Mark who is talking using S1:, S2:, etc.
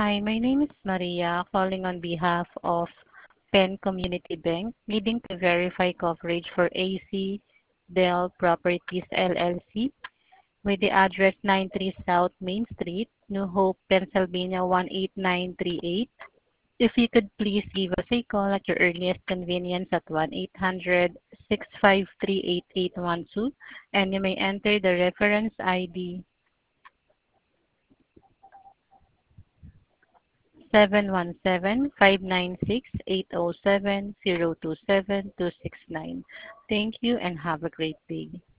S1: Hi, my name is Maria, calling on behalf of Penn Community Bank, needing to verify coverage for AC Dell Properties LLC with the address 93 South Main Street, New Hope, Pennsylvania 18938. If you could please give us a call at your earliest convenience at 1-800-653-8812, and you may enter the reference ID 717-596-807-027-269. Thank you and have a great day.